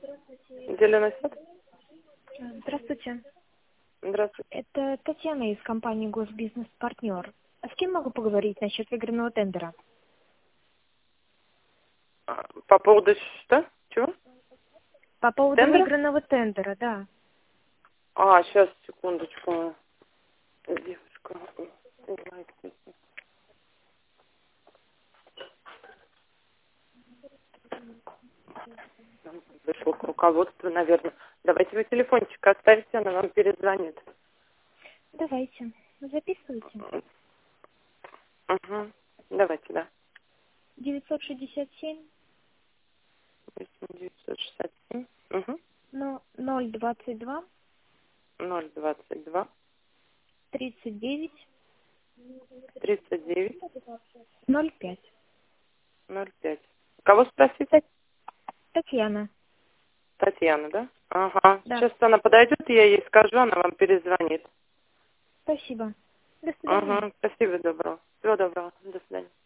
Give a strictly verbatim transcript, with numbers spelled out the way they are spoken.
Зеленый сад? Здравствуйте. Здравствуйте. Это Татьяна из компании «Госбизнес-партнер». А с кем могу поговорить насчет выигранного тендера? А, По поводу что? Чего? По поводу Тендера? выигранного тендера, да. А, сейчас, секундочку. Девушка. Ой, кстати. Там Вышло к руководству, наверное. Давайте вы телефончик оставите, она вам перезвонит. Давайте, записывайте. Угу. Давайте, да. девятьсот шестьдесят семь девятьсот шестьдесят семь. Угу. но ноль двадцать два ноль двадцать два. тридцать девять тридцать девять. ноль пять. ноль пять. Кого спросить? Татьяна. Татьяна, да? Ага. Да. Сейчас она подойдет, я ей скажу, она вам перезвонит. Спасибо. До свидания. Ага. Спасибо, доброго. Всего доброго. До свидания.